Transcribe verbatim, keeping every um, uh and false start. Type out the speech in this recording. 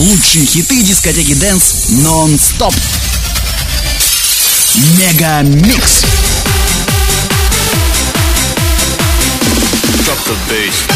Лучшие хиты дискотеки Dance нон-стоп. Мегамикс. Drop the bass.